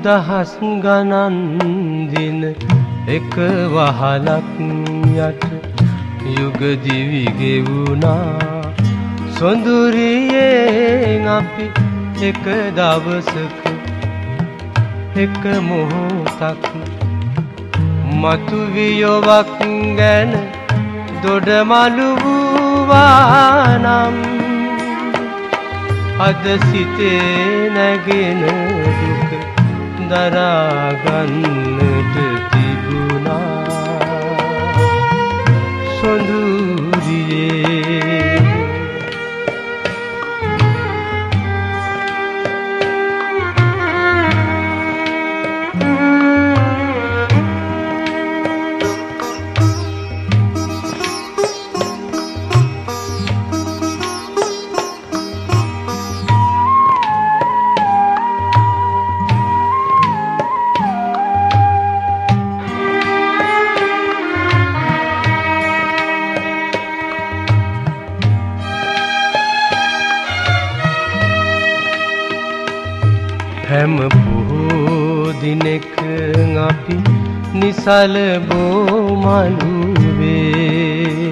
දහස් ගණන් දින එක වහලක් යට යුග දිවි ගෙවුණා සොඳුරියෙන් අපි එක දවසක එක මොහොතක් මතු වියවක් ගැන දොඩමලු වූවා නම් අද සිතේ නැගෙන දුක දරාගන්නට තිබුණා සොඳුරියේ හැම බොහෝ දිනෙක අපි නිසල බෝමලුවේ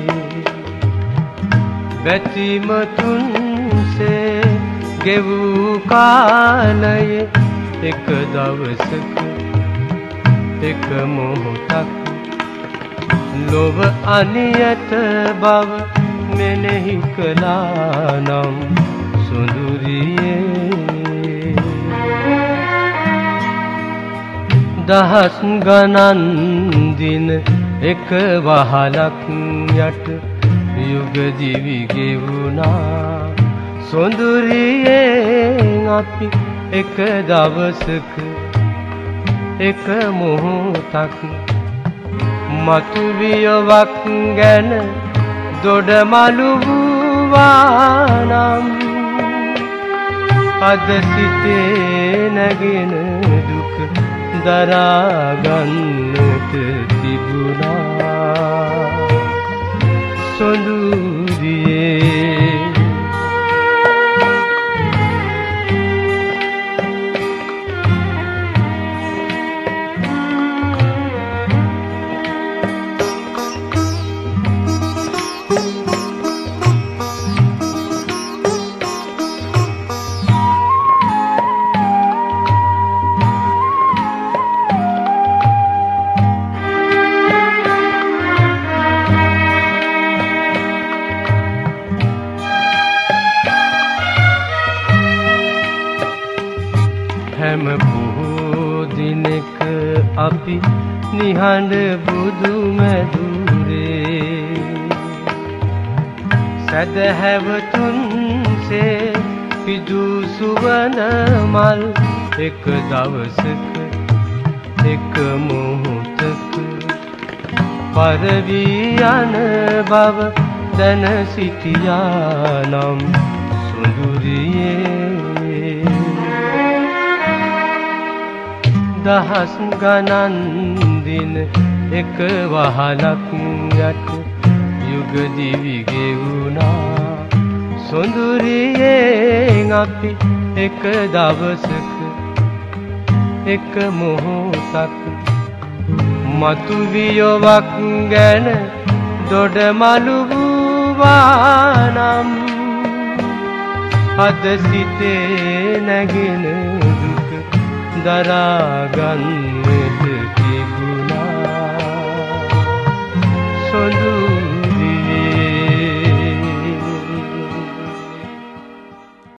බැතිමතුන්සේ ගෙවූ කාලයේ එක දවසක එක මොහොතක් ලොව අනියත බව මෙනෙහි කළා නම් සොඳුරියේ දහස් ගණන් දින එක වහලක් යට යුග දිවි ගෙවුණා සොඳුරියෙන් අපි එක දවසක එක මොහොතක් මතු වියවක් ගැන දොඩමලු වූවා නම් අද සිතේ නැගෙන දුක දරාගන්නට තිබුණා සොඳුරියේ හැම බොහෝ දිනෙක අපි නිහඬ බුදු මැදුරේ සැදැහැවතුන්සේ පිදු සුවඳ මල් එක දවසක එක මොහොතක පරවී යන බව දැන සිටියා නම් සොඳුරියේ දහස් ගණන් දින එක වහලක් යට යුග දිවි ගෙවුණා සොඳුරියෙන් අපි එක දවසක එක මොහොතක් මතු වියවක් ගැන දොඩමලු වූවා නම් අද සිතේ නැගෙන දුක දරාගන්නට